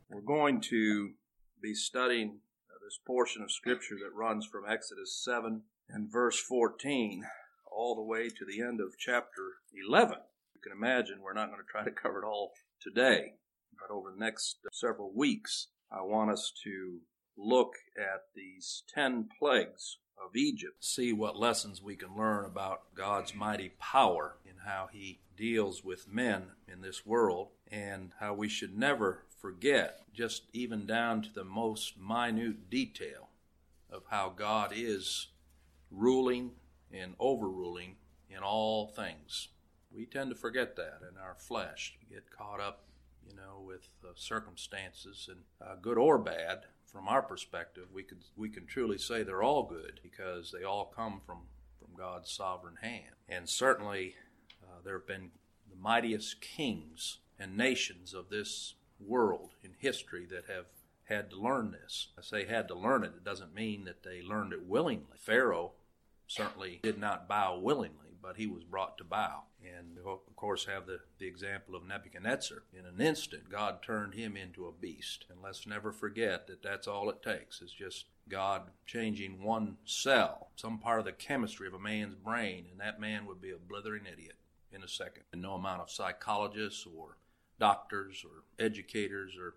We're going to be studying this portion of Scripture that runs from Exodus 7 and verse 14 all the way to the end of chapter 11. You can imagine we're not going to try to cover it all today, but over the next several weeks, I want us to look at these 10 plagues of Egypt, see what lessons we can learn about God's mighty power in how He deals with men in this world, and how we should never forget, just even down to the most minute detail, of how God is ruling and overruling in all things. We tend to forget that in our flesh. We get caught up, with circumstances, and good or bad. From our perspective, we can truly say they're all good because they all come from God's sovereign hand. And certainly there have been the mightiest kings and nations of this world in history that have had to learn this. I say had to learn it. It doesn't mean that they learned it willingly. Pharaoh certainly did not bow willingly, but he was brought to bow. And we, of course, have the example of Nebuchadnezzar. In an instant, God turned him into a beast. And let's never forget that that's all it takes. It's just God changing one cell, some part of the chemistry of a man's brain, and that man would be a blithering idiot in a second. And no amount of psychologists or doctors or educators or,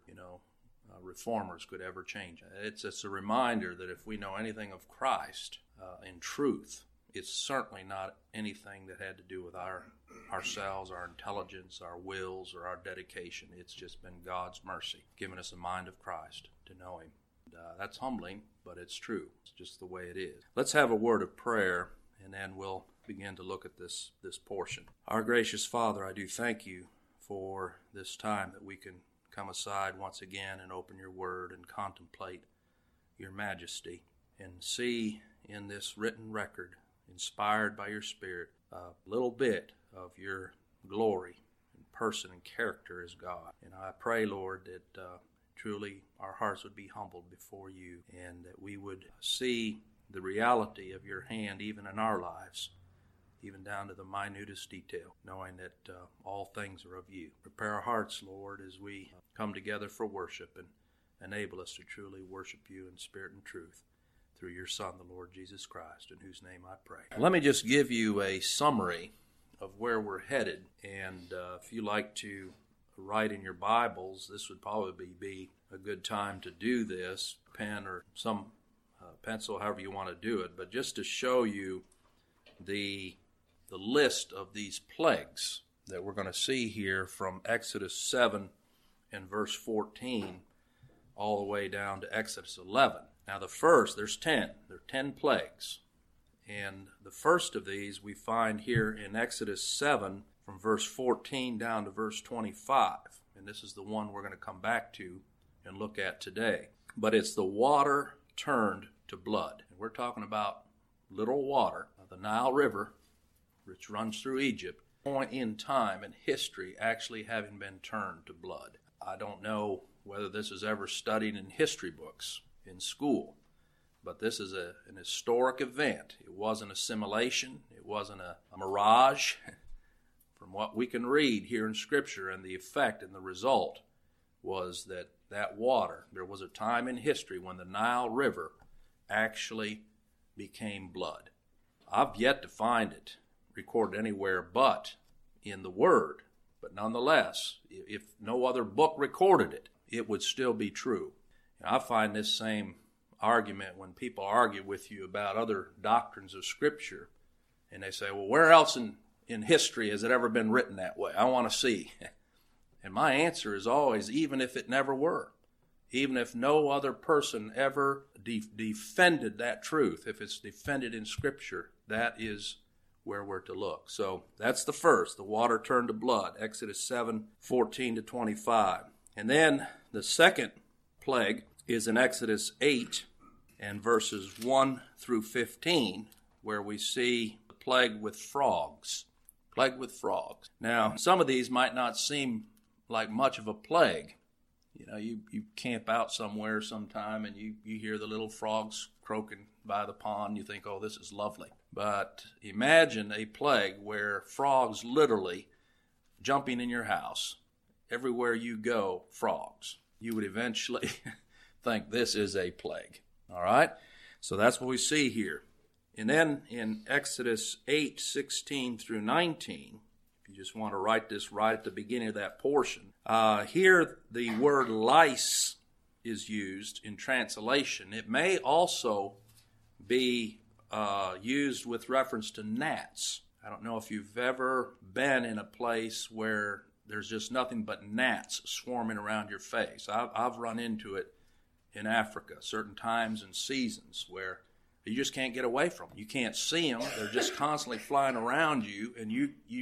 reformers could ever change it. It's just a reminder that if we know anything of Christ in truth, it's certainly not anything that had to do with ourselves, our intelligence, our wills, or our dedication. It's just been God's mercy, giving us a mind of Christ to know Him. That's humbling, but it's true. It's just the way it is. Let's have a word of prayer, and then we'll begin to look at this portion. Our gracious Father, I do thank You for this time that we can come aside once again and open Your Word and contemplate Your majesty and see in this written record, inspired by Your Spirit, a little bit of Your glory and person and character as God. And I pray, Lord, that truly our hearts would be humbled before You, and that we would see the reality of Your hand even in our lives, even down to the minutest detail, knowing that all things are of You. Prepare our hearts, Lord, as we come together for worship, and enable us to truly worship You in spirit and truth through Your Son, the Lord Jesus Christ, in whose name I pray. Let me just give you a summary of where we're headed, and if you like to write in your Bibles, this would probably be a good time to do this, pen or some pencil, however you want to do it, but just to show you the list of these plagues that we're going to see here from Exodus 7 and verse 14 all the way down to Exodus 11. Now the first, there's 10. There are 10 plagues. And the first of these we find here in Exodus 7 from verse 14 down to verse 25. And this is the one we're going to come back to and look at today. But it's the water turned to blood. And we're talking about little water, the Nile River, which runs through Egypt, point in time in history actually having been turned to blood. I don't know whether this is ever studied in history books in school, but this is an historic event. It wasn't a simulation. It wasn't a mirage. From what we can read here in Scripture, and the effect and the result was that water, there was a time in history when the Nile River actually became blood. I've yet to find it recorded anywhere but in the Word. But nonetheless, if no other book recorded it, it would still be true. And I find this same argument when people argue with you about other doctrines of Scripture, and they say, well, where else in history has it ever been written that way? I want to see. And my answer is always, even if it never were, even if no other person ever defended that truth, if it's defended in Scripture, that is where we're to look. So that's the first, the water turned to blood, Exodus 7, 14 to 25. And then the second plague is in Exodus 8 and verses 1 through 15, where we see the plague with frogs. Plague with frogs. Now, some of these might not seem like much of a plague. You camp out somewhere sometime and you hear the little frogs croaking by the pond. You think, oh, this is lovely. But imagine a plague where frogs literally jumping in your house. Everywhere you go, frogs. you would eventually think this is a plague. All right? So that's what we see here. And then in Exodus 8:16 through 19, if you just want to write this right at the beginning of that portion, here the word lice is used in translation. It may also be used with reference to gnats. I don't know if you've ever been in a place where there's just nothing but gnats swarming around your face. I've run into it in Africa, certain times and seasons where you just can't get away from them. You can't see them. They're just constantly flying around you, and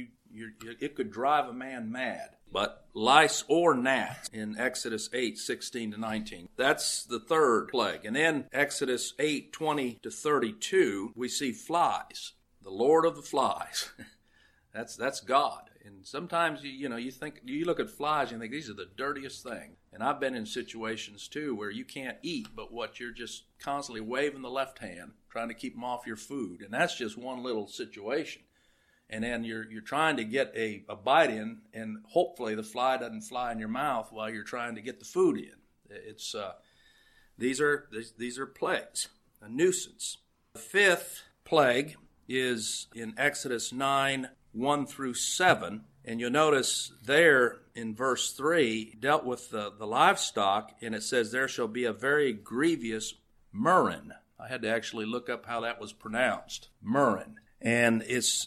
it could drive a man mad. But lice or gnats in Exodus 8:16 to 19. That's the third plague. And then Exodus 8:20 to 32, we see flies. The Lord of the flies. That's God. And sometimes you look at flies and you think these are the dirtiest thing. And I've been in situations too where you can't eat, but you're just constantly waving the left hand, trying to keep them off your food. And that's just one little situation. And then you're trying to get a bite in, and hopefully the fly doesn't fly in your mouth while you're trying to get the food in. It's these are plagues, a nuisance. The fifth plague is in Exodus 9:1 through 7, and you'll notice there in verse 3 dealt with the livestock, and it says there shall be a very grievous murrain. I had to actually look up how that was pronounced, murrain. And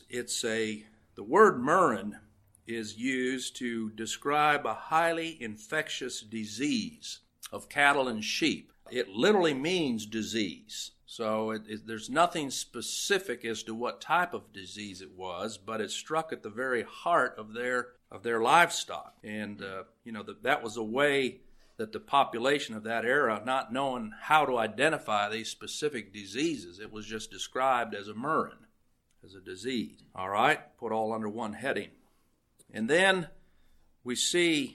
the word murrain is used to describe a highly infectious disease of cattle and sheep. It literally means disease. So there's nothing specific as to what type of disease it was, but it struck at the very heart of their livestock. And that was a way that the population of that era, not knowing how to identify these specific diseases, it was just described as a murrain, as a disease. All right, put all under one heading. And then we see,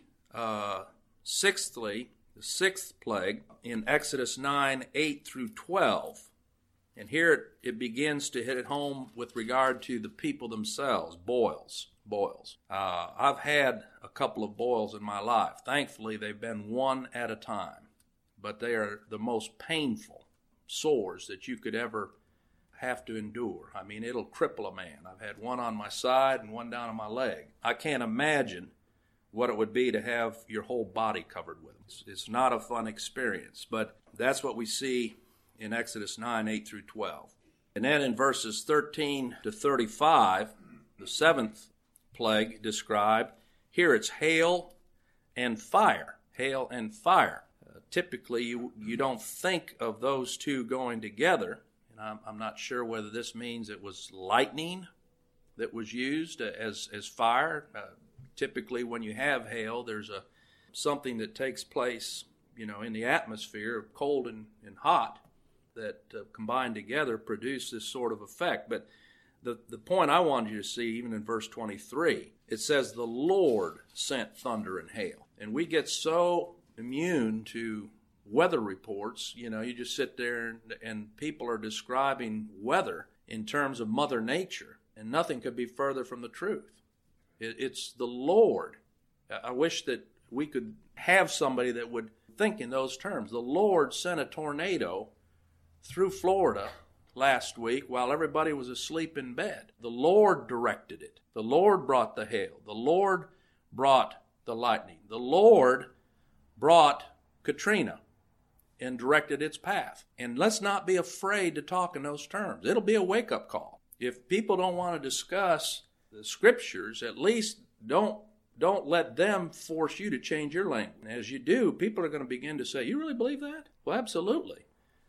sixthly, the sixth plague in Exodus 9:8 through 12. And here it begins to hit it home with regard to the people themselves, boils. I've had a couple of boils in my life. Thankfully, they've been one at a time. But they are the most painful sores that you could ever have to endure. I mean, it'll cripple a man. I've had one on my side and one down on my leg. I can't imagine what it would be to have your whole body covered with them. It's not a fun experience, but that's what we see in Exodus 9:8 through 12. And then in verses 13 to 35, the seventh plague described, here it's hail and fire. Hail and fire. Typically, you don't think of those two going together. And I'm not sure whether this means it was lightning that was used as fire. Typically, when you have hail, there's something that takes place, in the atmosphere, cold and hot, that combined together produce this sort of effect. But the point I wanted you to see, even in verse 23, it says the Lord sent thunder and hail. And we get so immune to weather reports. You just sit there and people are describing weather in terms of Mother Nature, and nothing could be further from the truth. It's the Lord. I wish that we could have somebody that would think in those terms. The Lord sent a tornado through Florida last week while everybody was asleep in bed. The Lord directed it. The Lord brought the hail. The Lord brought the lightning. The Lord brought Katrina and directed its path. And let's not be afraid to talk in those terms. It'll be a wake-up call. If people don't want to discuss the Scriptures, at least don't let them force you to change your language. As you do, people are going to begin to say, you really believe that? Well, absolutely.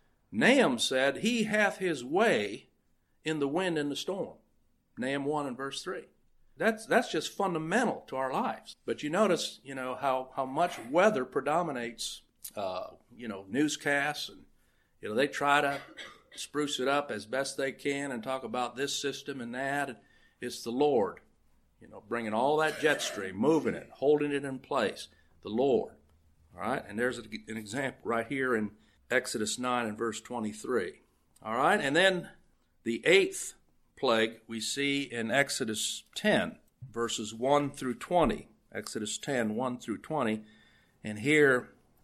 Nahum said, he hath his way in the wind and the storm. Nahum 1 and verse 3. That's just fundamental to our lives. But you notice, how much weather predominates, newscasts, and, they try to spruce it up as best they can and talk about this system and that. It's the Lord, bringing all that jet stream, moving it, holding it in place. The Lord. All right. And there's an example right here in Exodus 9 and verse 23. All right. And then the eighth plague we see in Exodus 10, verses 1 through 20. Exodus 10, 1 through 20. And here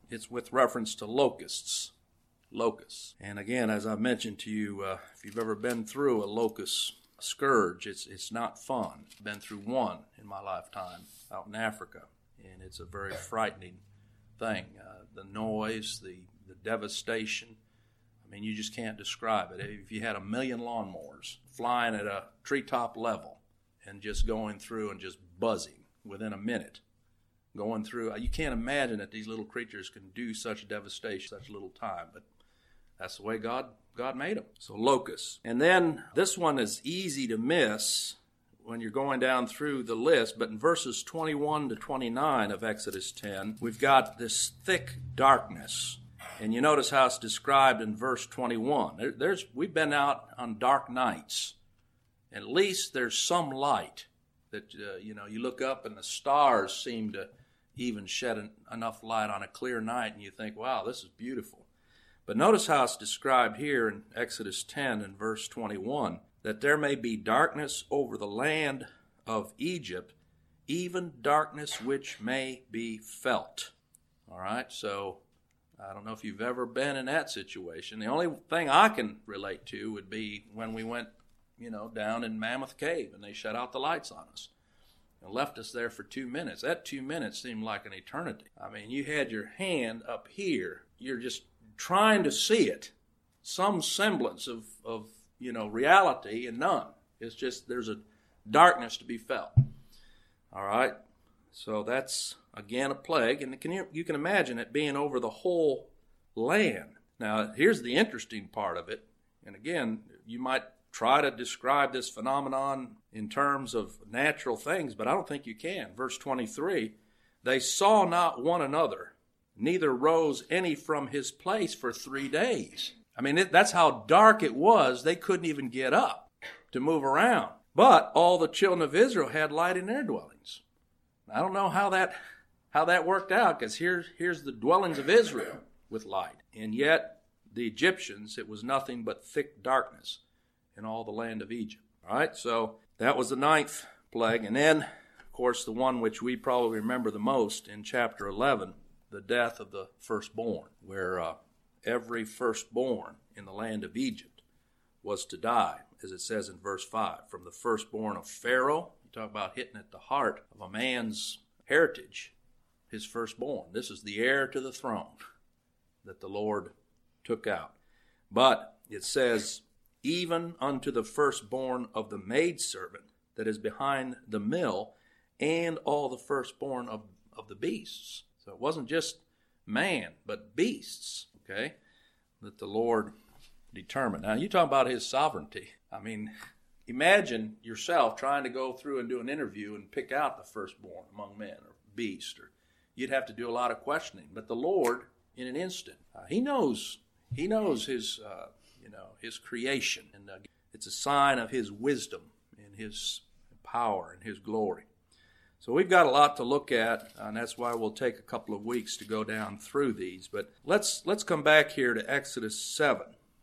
it's with reference to locusts. Locusts. And again, as I mentioned to you, if you've ever been through a locust scourge, it's not fun. I've been through one in my lifetime out in Africa, and it's a very frightening thing. The noise, the devastation, I mean, you just can't describe it. If you had 1 million lawnmowers flying at a treetop level and just going through and just buzzing within a minute, going through, you can't imagine that these little creatures can do such devastation, such little time, but that's the way God made them. So locusts. And then this one is easy to miss when you're going down through the list, but in verses 21 to 29 of Exodus 10, we've got this thick darkness. And you notice how it's described in verse 21. We've been out on dark nights. At least there's some light that, you look up and the stars seem to even shed enough light on a clear night, and you think, wow, this is beautiful. But notice how it's described here in Exodus 10 and verse 21, that there may be darkness over the land of Egypt, even darkness which may be felt. All right, so I don't know if you've ever been in that situation. The only thing I can relate to would be when we went, down in Mammoth Cave and they shut out the lights on us and left us there for 2 minutes. That 2 minutes seemed like an eternity. I mean, you had your hand up here. You're just trying to see it, some semblance of reality, and none. It's just there's a darkness to be felt. All right, so that's again a plague, and you can imagine it being over the whole land. Now, here's the interesting part of it, and again, you might try to describe this phenomenon in terms of natural things, but I don't think you can. Verse 23, they saw not one another, neither rose any from his place for 3 days. I mean, that's how dark it was. They couldn't even get up to move around. But all the children of Israel had light in their dwellings. I don't know how that worked out, because here's the dwellings of Israel with light. And yet, the Egyptians, it was nothing but thick darkness in all the land of Egypt. All right, so that was the 9th plague. And then, of course, the one which we probably remember the most in chapter 11, the death of the firstborn, where every firstborn in the land of Egypt was to die, as it says in verse 5. From the firstborn of Pharaoh, you talk about hitting at the heart of a man's heritage, his firstborn. This is the heir to the throne that the Lord took out. But it says, even unto the firstborn of the maidservant that is behind the mill, and all the firstborn of the beasts. So it wasn't just man, but beasts, okay, that the Lord determined. Now, you talk about his sovereignty. I mean, imagine yourself trying to go through and do an interview and pick out the firstborn among men or beast. Or you'd have to do a lot of questioning. But the Lord, in an instant, he knows his his creation, and it's a sign of his wisdom and his power and his glory. So we've got a lot to look at, and that's why we'll take a couple of weeks to go down through these. But let's come back here to Exodus 7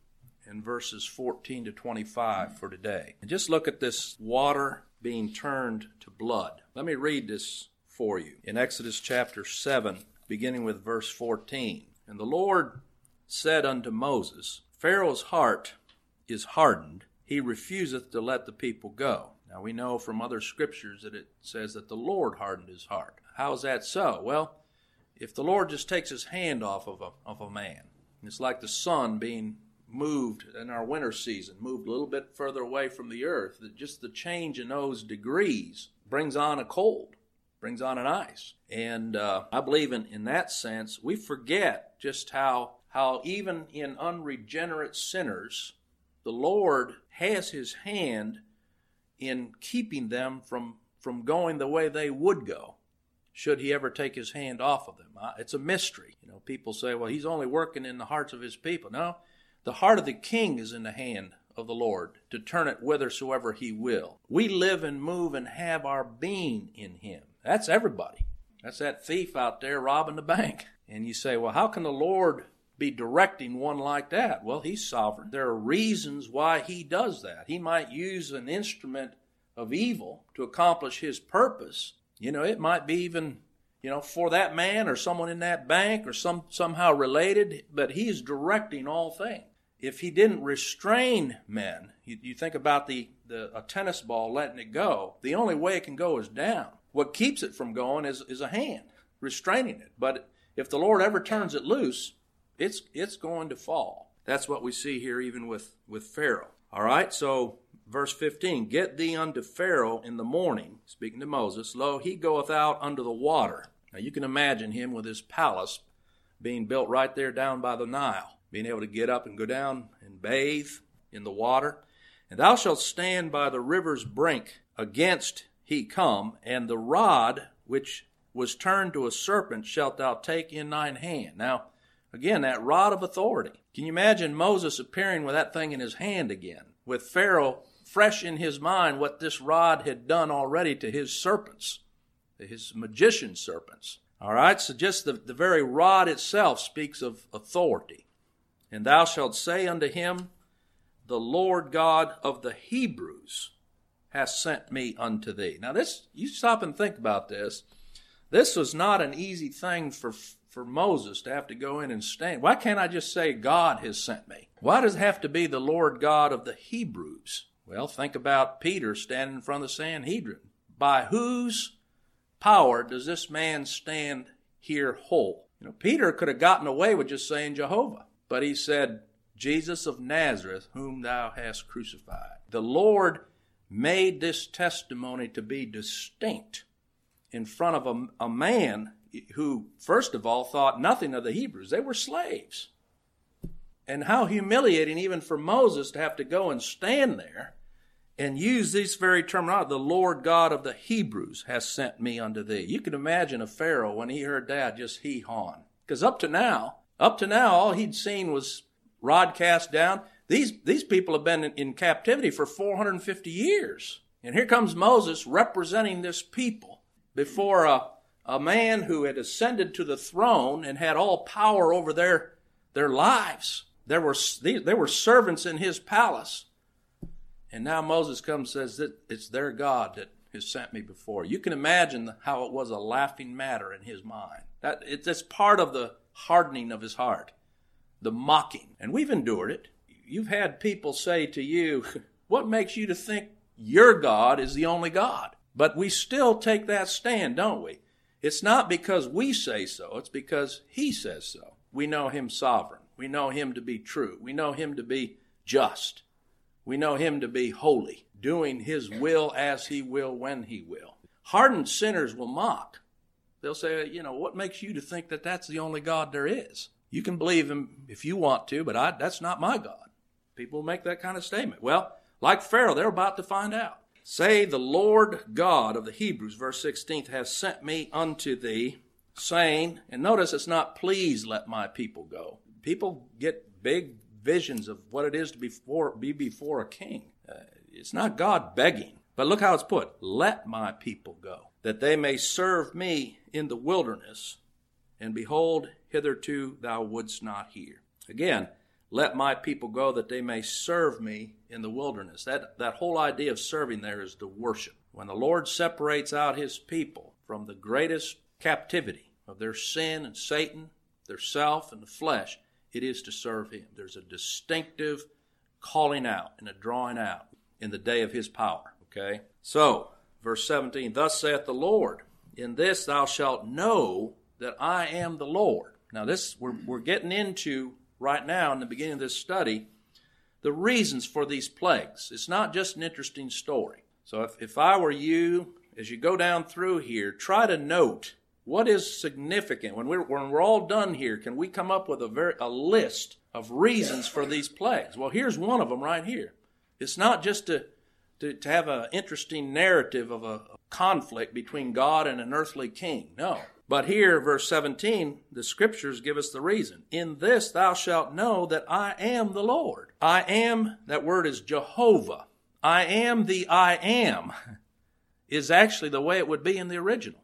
and verses 14 to 25 for today. And just look at this water being turned to blood. Let me read this for you. In Exodus chapter 7, beginning with verse 14. And the Lord said unto Moses, Pharaoh's heart is hardened. He refuseth to let the people go. Now we know from other scriptures that it says that the Lord hardened his heart. How is that so? Well, if the Lord just takes his hand off of a man, it's like the sun being moved in our winter season, moved a little bit further away from the earth, that just the change in those degrees brings on a cold, brings on an ice. And I believe in that sense, we forget just how even in unregenerate sinners, the Lord has his hand in keeping them from going the way they would go, should he ever take his hand off of them. It's a mystery. People say, well, he's only working in the hearts of his people. No, the heart of the king is in the hand of the Lord to turn it whithersoever he will. We live and move and have our being in him. That's everybody. That's that thief out there robbing the bank. And you say, well, how can the Lord be directing one like that? Well, he's sovereign. There are reasons why he does that. He might use an instrument of evil to accomplish his purpose. It might be even for that man or someone in that bank or somehow related, but he's directing all things. If he didn't restrain men, you think about a tennis ball letting it go, the only way it can go is down. What keeps it from going is a hand restraining it. But if the Lord ever turns it loose, it's going to fall. That's what we see here even with Pharaoh. All right, so verse 15, get thee unto Pharaoh in the morning, speaking to Moses, lo, he goeth out unto the water. Now you can imagine him with his palace being built right there down by the Nile, being able to get up and go down and bathe in the water. And thou shalt stand by the river's brink against he come, and the rod which was turned to a serpent shalt thou take in thine hand. Now, again, that rod of authority. Can you imagine Moses appearing with that thing in his hand again, with Pharaoh fresh in his mind what this rod had done already to his serpents, his magician serpents? All right, so just the very rod itself speaks of authority. And thou shalt say unto him, the Lord God of the Hebrews hath sent me unto thee. Now this, you stop and think about this. This was not an easy thing for Moses to have to go in and stand. Why can't I just say God has sent me? Why does it have to be the Lord God of the Hebrews? Well, think about Peter standing in front of the Sanhedrin. By whose power does this man stand here whole? Peter could have gotten away with just saying Jehovah, but he said, Jesus of Nazareth, whom thou hast crucified. The Lord made this testimony to be distinct in front of a man who, first of all, thought nothing of the Hebrews. They were slaves. And how humiliating even for Moses to have to go and stand there and use these very terminology. The Lord God of the Hebrews has sent me unto thee. You can imagine a Pharaoh when he heard that just hee-hawing. Because up to now, all he'd seen was rod cast down. These people have been in captivity for 450 years. And here comes Moses representing this people before a man who had ascended to the throne and had all power over their lives. They were servants in his palace. And now Moses comes and says that it's their God that has sent me before. You can imagine how it was a laughing matter in his mind. It's part of the hardening of his heart, the mocking. And we've endured it. You've had people say to you, what makes you to think your God is the only God? But we still take that stand, don't we? It's not because we say so. It's because he says so. We know him sovereign. We know him to be true. We know him to be just. We know him to be holy, doing his will as he will when he will. Hardened sinners will mock. They'll say, what makes you to think that that's the only God there is? You can believe him if you want to, but that's not my God. People make that kind of statement. Well, like Pharaoh, they're about to find out. Say, the Lord God of the Hebrews, verse 16, has sent me unto thee, saying, and notice it's not, please let my people go. People get big visions of what it is to be before a king. It's not God begging, but look how it's put. Let my people go, that they may serve me in the wilderness, and behold, hitherto thou wouldst not hear. Again, let my people go that they may serve me in the wilderness. That whole idea of serving there is to worship. When the Lord separates out his people from the greatest captivity of their sin and Satan, their self and the flesh, it is to serve him. There's a distinctive calling out and a drawing out in the day of his power. Okay? So, verse 17, thus saith the Lord, in this thou shalt know that I am the Lord. Now this, we're getting into right now in the beginning of this study, the reasons for these plagues. It's not just an interesting story. So if I were you, as you go down through here, try to note what is significant. When we're all done here, can we come up with a list of reasons for these plagues? Well, here's one of them right here. It's not just to have an interesting narrative of a conflict between God and an earthly king. No. But here, verse 17, the scriptures give us the reason. In this thou shalt know that I am the Lord. I am, that word is Jehovah. I am the I am is actually the way it would be in the original.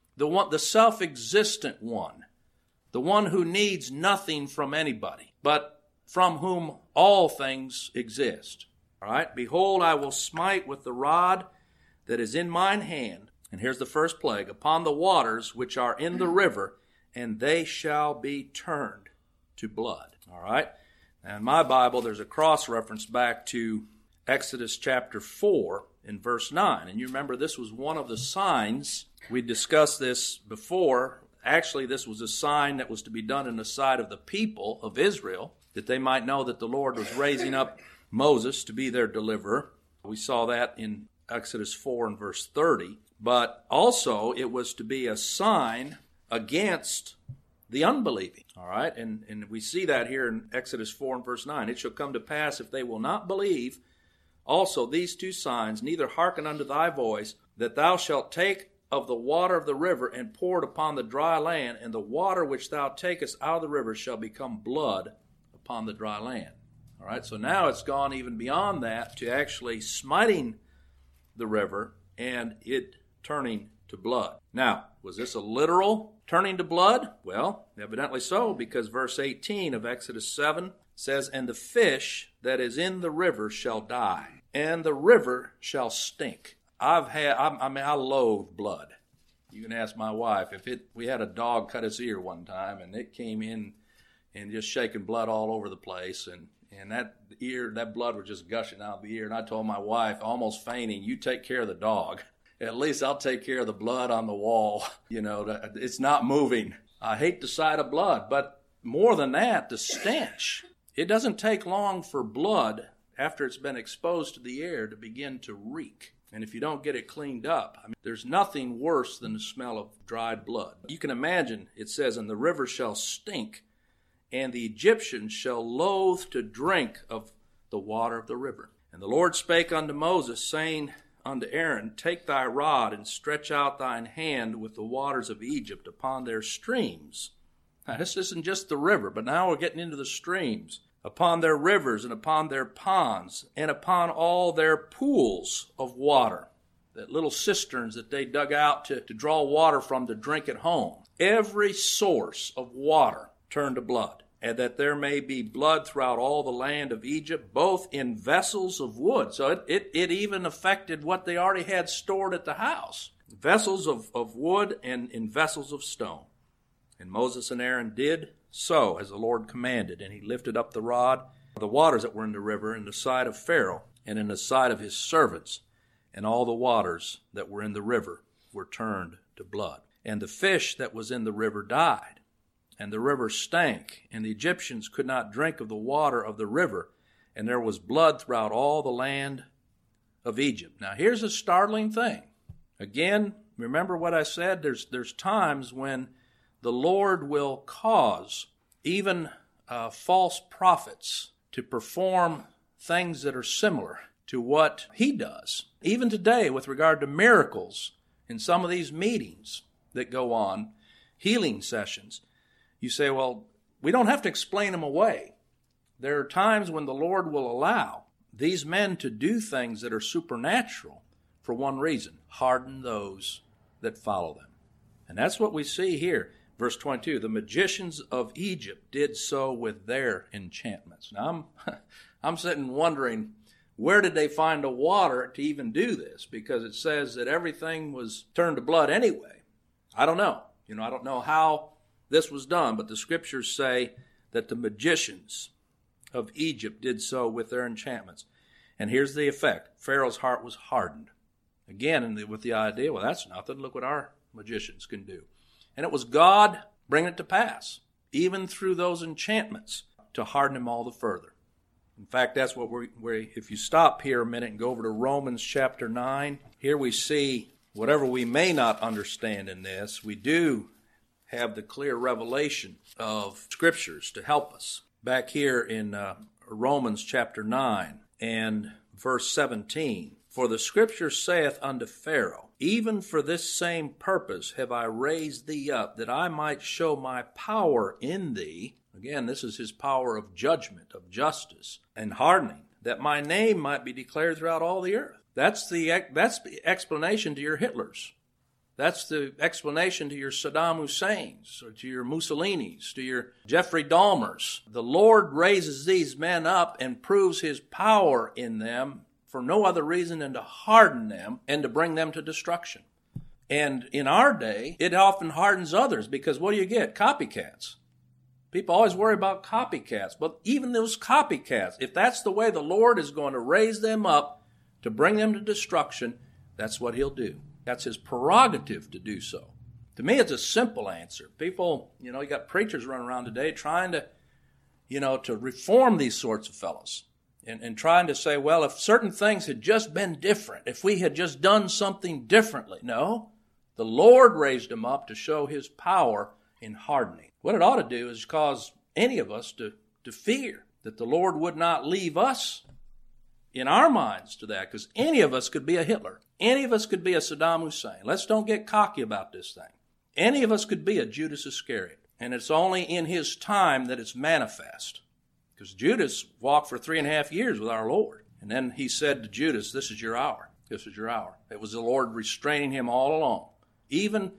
The self-existent one. The one who needs nothing from anybody, but from whom all things exist. All right? Behold, I will smite with the rod that is in mine hand, And here's the first plague, upon the waters which are in the river, and they shall be turned to blood. All right? Now in my Bible, there's a cross-reference back to Exodus chapter 4 in verse 9. And you remember this was one of the signs. We discussed this before. Actually, this was a sign that was to be done in the sight of the people of Israel, that they might know that the Lord was raising up Moses to be their deliverer. We saw that in Exodus 4 and verse 30. But also it was to be a sign against the unbelieving. All right? And we see that here in Exodus 4 and verse 9. It shall come to pass, if they will not believe also these two signs, neither hearken unto thy voice, that thou shalt take of the water of the river and pour it upon the dry land, and the water which thou takest out of the river shall become blood upon the dry land. All right, so now it's gone even beyond that to actually smiting the river and it turning to blood. Now, was this a literal turning to blood? Well, evidently so, because verse 18 of Exodus 7 says, and the fish that is in the river shall die, and the river shall stink. I loathe blood. You can ask my wife. We had a dog cut his ear one time, and it came in and just shaking blood all over the place, and that blood was just gushing out of the ear. And I told my wife, almost fainting, you take care of the dog. At least I'll take care of the blood on the wall. You know, it's not moving. I hate the sight of blood, but more than that, the stench. It doesn't take long for blood, after it's been exposed to the air, to begin to reek. And if you don't get it cleaned up, there's nothing worse than the smell of dried blood. You can imagine, it says, and the river shall stink, and the Egyptians shall loathe to drink of the water of the river. And the Lord spake unto Moses, saying unto Aaron, take thy rod and stretch out thine hand with the waters of Egypt upon their streams. Now, this isn't just the river, but now we're getting into the streams. Upon their rivers and upon their ponds and upon all their pools of water, that little cisterns that they dug out to draw water from to drink at home. Every source of water turned to blood, and that there may be blood throughout all the land of Egypt, both in vessels of wood. So it even affected what they already had stored at the house. Vessels of wood and in vessels of stone. And Moses and Aaron did so as the Lord commanded, and he lifted up the rod, the waters that were in the river, in the sight of Pharaoh, and in the sight of his servants, and all the waters that were in the river were turned to blood. And the fish that was in the river died, and the river stank, and the Egyptians could not drink of the water of the river, and there was blood throughout all the land of Egypt. Now here's a startling thing. Again, remember what I said, there's times when the Lord will cause even false prophets to perform things that are similar to what he does. Even today, with regard to miracles, in some of these meetings that go on, healing sessions, you say, well, we don't have to explain them away. There are times when the Lord will allow these men to do things that are supernatural for one reason: harden those that follow them. And that's what we see here. Verse 22, the magicians of Egypt did so with their enchantments. Now, I'm sitting wondering, where did they find the water to even do this? Because it says that everything was turned to blood anyway. I don't know. I don't know how this was done, but the scriptures say that the magicians of Egypt did so with their enchantments. And here's the effect. Pharaoh's heart was hardened. Again, with the idea, well, that's nothing. Look what our magicians can do. And it was God bringing it to pass, even through those enchantments, to harden him all the further. In fact, that's what if you stop here a minute and go over to Romans chapter 9, here we see whatever we may not understand in this, we do have the clear revelation of scriptures to help us. Back here in Romans chapter 9 and verse 17, for the scripture saith unto Pharaoh, even for this same purpose have I raised thee up, that I might show my power in thee. Again, this is his power of judgment, of justice, and hardening, that my name might be declared throughout all the earth. That's the explanation to your Hitlers. That's the explanation to your Saddam Husseins, or to your Mussolinis, to your Jeffrey Dahmers. The Lord raises these men up and proves his power in them for no other reason than to harden them and to bring them to destruction. And in our day, it often hardens others because what do you get? Copycats. People always worry about copycats, but even those copycats, if that's the way the Lord is going to raise them up to bring them to destruction, that's what he'll do. That's his prerogative to do so. To me, it's a simple answer. People, you got preachers running around today trying to, to reform these sorts of fellows and trying to say, well, if certain things had just been different, if we had just done something differently. No, the Lord raised them up to show his power in hardening. What it ought to do is cause any of us to fear that the Lord would not leave us in our minds to that, because any of us could be a Hitler. Any of us could be a Saddam Hussein. Let's don't get cocky about this thing. Any of us could be a Judas Iscariot. And it's only in his time that it's manifest. Because Judas walked for 3.5 years with our Lord. And then he said to Judas, this is your hour. This is your hour. It was the Lord restraining him all along. Even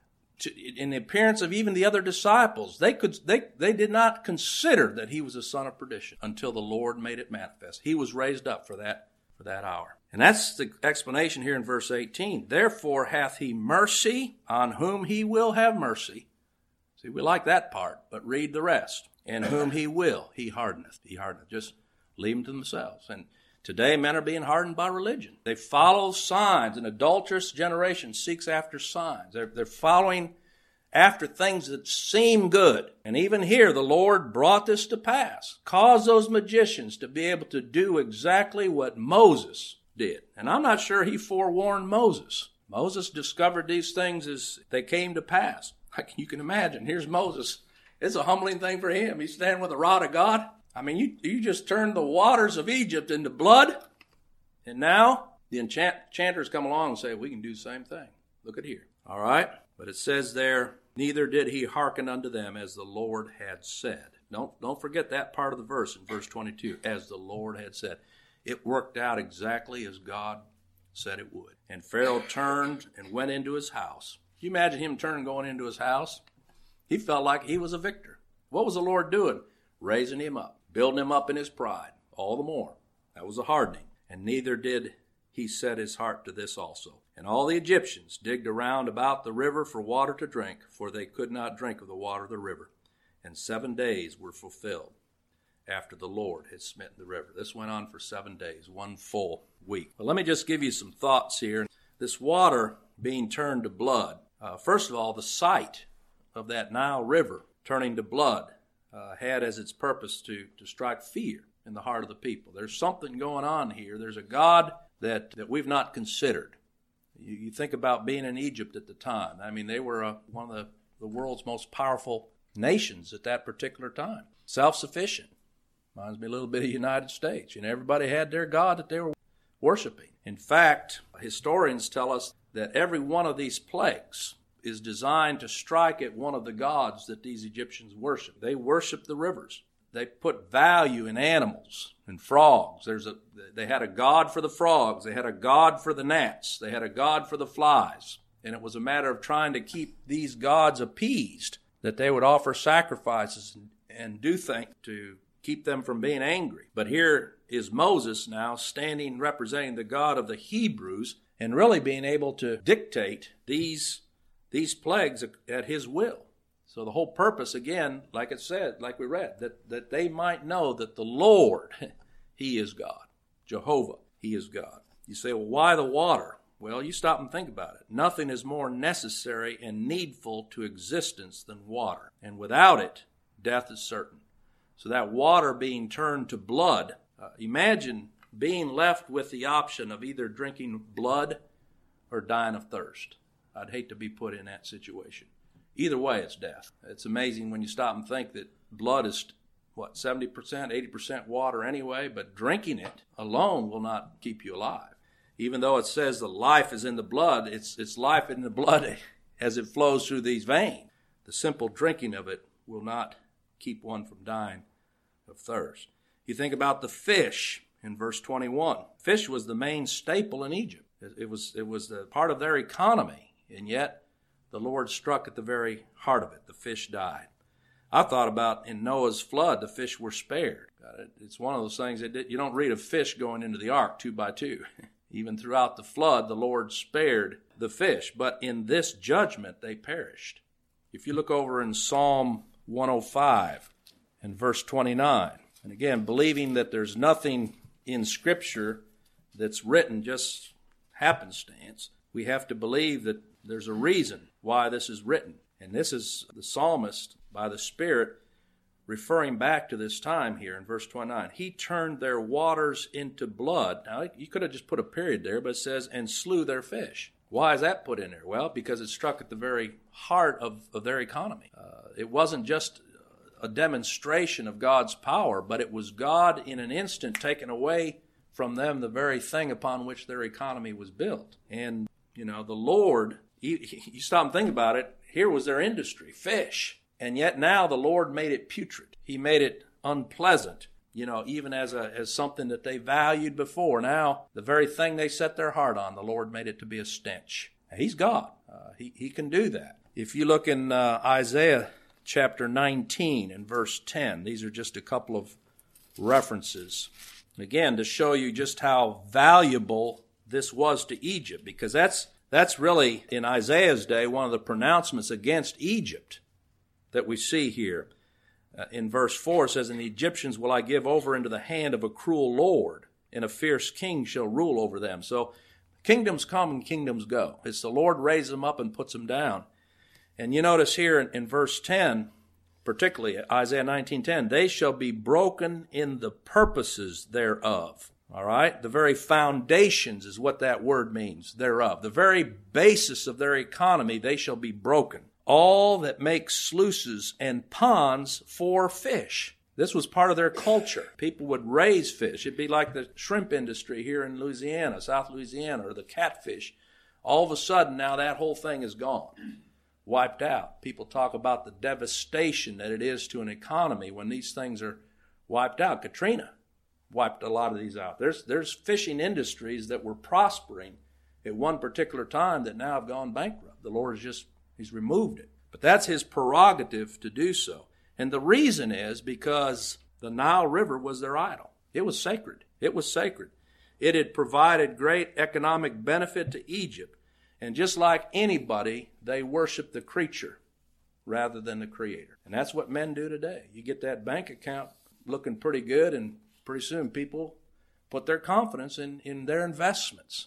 in the appearance of even the other disciples, they did not consider that he was a son of perdition until the Lord made it manifest. He was raised up for that hour. And that's the explanation here in verse 18. Therefore hath he mercy on whom he will have mercy. See, we like that part, but read the rest. And whom he will, he hardeneth. He hardeneth. Just leave them to themselves. And today men are being hardened by religion. They follow signs. An adulterous generation seeks after signs. They're following after things that seem good. And even here, the Lord brought this to pass. Caused those magicians to be able to do exactly what Moses did. And I'm not sure he forewarned Moses. Moses discovered these things as they came to pass. You can imagine. Here's Moses. It's a humbling thing for him. He's standing with the rod of God. I mean, you just turned the waters of Egypt into blood. And now the enchanters come along and say, we can do the same thing. Look at here. All right. But it says there, neither did he hearken unto them as the Lord had said. Don't forget that part of the verse in verse 22. As the Lord had said. It worked out exactly as God said it would. And Pharaoh turned and went into his house. Can you imagine him turning going into his house? He felt like he was a victor. What was the Lord doing? Raising him up, building him up in his pride, all the more. That was a hardening. And neither did he set his heart to this also. And all the Egyptians digged around about the river for water to drink, for they could not drink of the water of the river. And 7 days were fulfilled after the Lord had smitten the river. This went on for 7 days, one full week. But let me just give you some thoughts here. This water being turned to blood. First of all, the sight of that Nile River turning to blood had as its purpose to strike fear in the heart of the people. There's something going on here. There's a God that we've not considered. You think about being in Egypt at the time. I mean, they were one of the world's most powerful nations at that particular time. Self-sufficient. Reminds me a little bit of the United States. Everybody had their God that they were worshiping. In fact, historians tell us that every one of these plagues is designed to strike at one of the gods that these Egyptians worship. They worship the rivers. They put value in animals and frogs. They had a god for the frogs. They had a god for the gnats. They had a god for the flies. And it was a matter of trying to keep these gods appeased, that they would offer sacrifices and do things to keep them from being angry. But here is Moses now standing representing the God of the Hebrews and really being able to dictate these plagues at his will. So the whole purpose, again, like it said, like we read, that they might know that the Lord, he is God. Jehovah, he is God. You say, well, why the water? Well, you stop and think about it. Nothing is more necessary and needful to existence than water. And without it, death is certain. So that water being turned to blood, imagine being left with the option of either drinking blood or dying of thirst. I'd hate to be put in that situation. Either way, it's death. It's amazing when you stop and think that blood is, 70%, 80% water anyway, but drinking it alone will not keep you alive. Even though it says the life is in the blood, it's life in the blood as it flows through these veins. The simple drinking of it will not keep one from dying of thirst. You think about the fish in verse 21. Fish was the main staple in Egypt. It was the part of their economy, and yet the Lord struck at the very heart of it. The fish died. I thought about in Noah's flood, the fish were spared. It's one of those things that you don't read of fish going into the ark 2 by 2. Even throughout the flood, the Lord spared the fish, but in this judgment they perished. If you look over in Psalm 105 and verse 29, and again, believing that there's nothing in Scripture that's written just happenstance, we have to believe that there's a reason why this is written. And this is the psalmist, by the Spirit, referring back to this time here in verse 29. He turned their waters into blood. Now, you could have just put a period there, but it says, and slew their fish. Why is that put in there? Well, because it struck at the very heart of their economy. It wasn't just a demonstration of God's power, but it was God in an instant taking away from them the very thing upon which their economy was built. And, the Lord, you stop and think about it, here was their industry, fish. And yet now the Lord made it putrid. He made it unpleasant, even as something that they valued before. Now, the very thing they set their heart on, the Lord made it to be a stench. He's God. He can do that. If you look in Isaiah chapter 19 and verse 10, these are just a couple of references. Again, to show you just how valuable this was to Egypt, because that's really, in Isaiah's day, one of the pronouncements against Egypt that we see here. In verse 4 it says, and the Egyptians will I give over into the hand of a cruel lord, and a fierce king shall rule over them. So kingdoms come and kingdoms go. It's the Lord raises them up and puts them down. And you notice here in verse 10, particularly Isaiah 19:10, they shall be broken in the purposes thereof. All right? The very foundations is what that word means, thereof. The very basis of their economy, they shall be broken. All that makes sluices and ponds for fish. This was part of their culture. People would raise fish. It'd be like the shrimp industry here in Louisiana, South Louisiana, or the catfish. All of a sudden, now that whole thing is gone, wiped out. People talk about the devastation that it is to an economy when these things are wiped out. Katrina wiped a lot of these out. There's fishing industries that were prospering at one particular time that now have gone bankrupt. The Lord He's removed it. But that's His prerogative to do so. And the reason is because the Nile River was their idol. It was sacred. It was sacred. It had provided great economic benefit to Egypt. And just like anybody, they worship the creature rather than the Creator. And that's what men do today. You get that bank account looking pretty good, and pretty soon people put their confidence in their investments.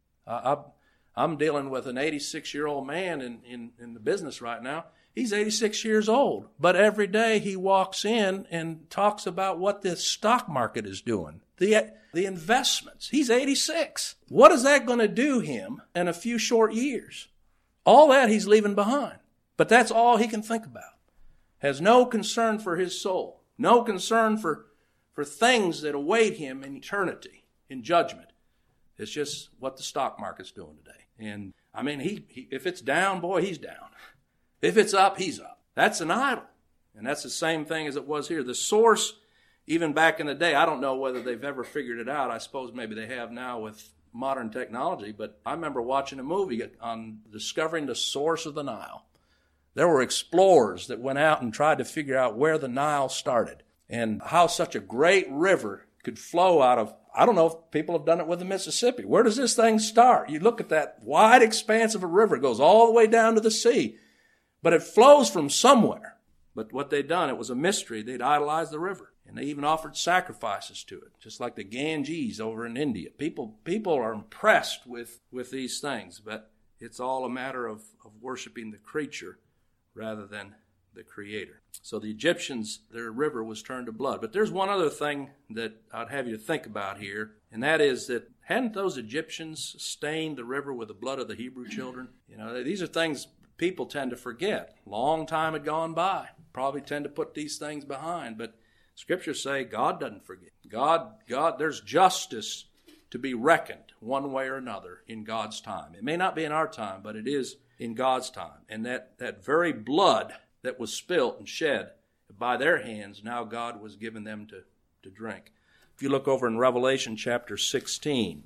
I'm dealing with an 86-year-old man in the business right now. He's 86 years old, but every day he walks in and talks about what the stock market is doing, the investments. He's 86. What is that going to do him in a few short years? All that he's leaving behind, but that's all he can think about. Has no concern for his soul, no concern for things that await him in eternity, in judgment. It's just what the stock market's doing today. And, I mean, he if it's down, boy, he's down. If it's up, he's up. That's an idol. And that's the same thing as it was here. The source, even back in the day, I don't know whether they've ever figured it out. I suppose maybe they have now with modern technology. But I remember watching a movie on discovering the source of the Nile. There were explorers that went out and tried to figure out where the Nile started and how such a great river could flow out of, I don't know if people have done it with the Mississippi. Where does this thing start? You look at that wide expanse of a river. It goes all the way down to the sea. But it flows from somewhere. But what they'd done, it was a mystery. They'd idolized the river. And they even offered sacrifices to it, just like the Ganges over in India. People are impressed with these things, but it's all a matter of worshiping the creature rather than the Creator. So the Egyptians, their river was turned to blood. But there's one other thing that I'd have you to think about here, and that is that hadn't those Egyptians stained the river with the blood of the Hebrew children? These are things people tend to forget. Long time had gone by. Probably tend to put these things behind, but Scriptures say God doesn't forget. God, there's justice to be reckoned one way or another in God's time. It may not be in our time, but it is in God's time. And that very blood that was spilt and shed by their hands, now God was giving them to drink. If you look over in Revelation chapter 16,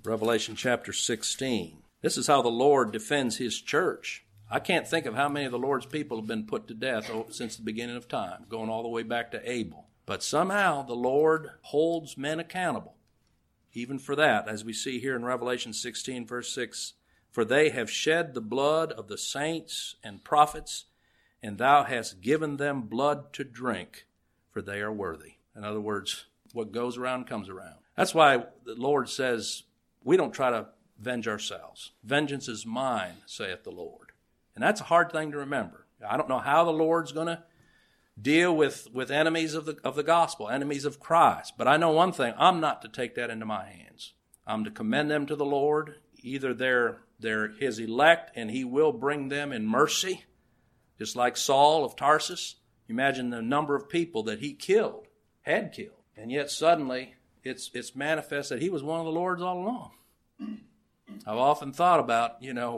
this is how the Lord defends His church. I can't think of how many of the Lord's people have been put to death since the beginning of time, going all the way back to Abel. But somehow the Lord holds men accountable even for that, as we see here in Revelation 16, verse 6, for they have shed the blood of the saints and prophets, and thou hast given them blood to drink, for they are worthy. In other words, what goes around comes around. That's why the Lord says we don't try to avenge ourselves. Vengeance is mine, saith the Lord. And that's a hard thing to remember. I don't know how the Lord's going to deal with enemies of the gospel, enemies of Christ. But I know one thing, I'm not to take that into my hands. I'm to commend them to the Lord. Either they're his elect and he will bring them in mercy, just like Saul of Tarsus. Imagine the number of people that he had killed. And yet suddenly it's manifest that he was one of the Lord's all along. I've often thought about,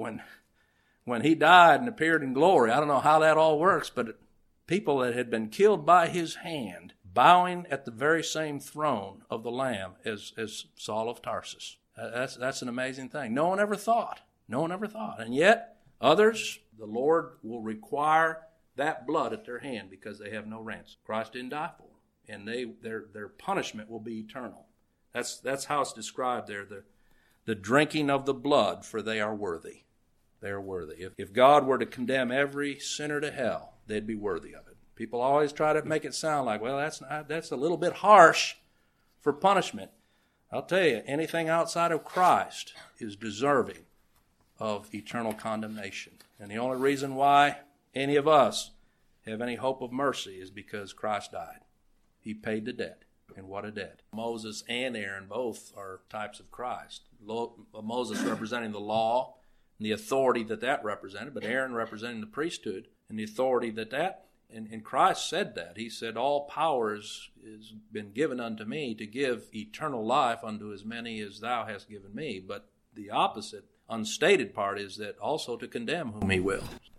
when he died and appeared in glory, I don't know how that all works, but people that had been killed by his hand, bowing at the very same throne of the Lamb as Saul of Tarsus. That's an amazing thing. No one ever thought. And yet, others, the Lord will require that blood at their hand because they have no ransom. Christ didn't die for them, and their punishment will be eternal. That's how it's described there, the drinking of the blood, for they are worthy. They are worthy. If God were to condemn every sinner to hell, they'd be worthy of it. People always try to make it sound like, well, that's a little bit harsh for punishment. I'll tell you, anything outside of Christ is deserving of eternal condemnation. And the only reason why any of us have any hope of mercy is because Christ died. He paid the debt. And what a debt. Moses and Aaron both are types of Christ. Moses representing the law and the authority that represented, but Aaron representing the priesthood and the authority and Christ said that. He said, all power is been given unto me to give eternal life unto as many as thou hast given me. But the opposite, unstated part is that also to condemn whom he will.